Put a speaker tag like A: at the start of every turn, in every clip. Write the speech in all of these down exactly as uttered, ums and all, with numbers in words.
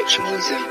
A: Rich music.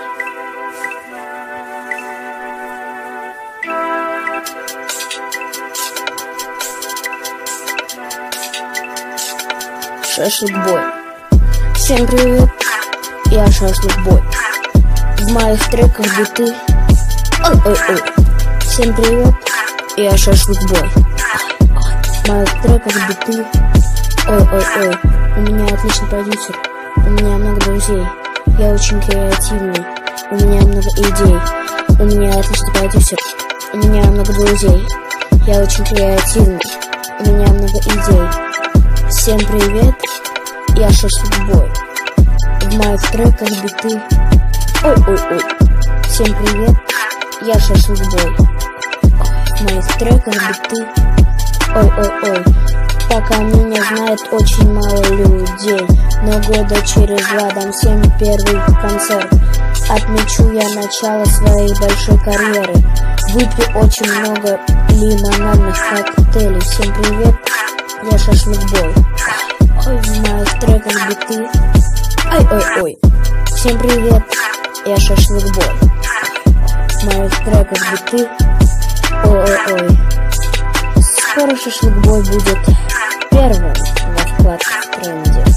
B: Шашлык-бой. Всем привет, я Шашлык-бой. В моих треках биты. Ой-ой-ой. Всем привет, я Шашлык-бой. В моих треках биты. Ой-ой-ой. У меня отличный продюсер. У меня много друзей. Я очень креативный. У меня много идей. У меня отличный продюсер. У меня много друзей. Я очень креативный. У меня много идей. Всем привет, я Шашлык-бой. В моих треках биты. Ой-ой-ой. Всем привет, я Шашлык-бой. В моих треках биты. Ой-ой-ой. Пока меня знает очень мало людей, но года через два дам всем первый концерт. Отмечу я начало своей большой карьеры. Выпью очень много лимонадных коктейлей. Всем привет, я Шашлык-бой. Ой, в моих треках биты. Ой-ой-ой. Всем привет, я Шашлык-бой. В моих треках биты. Ой-ой-ой. Скоро Шашлык-бой будет первым во вкладке в тренде.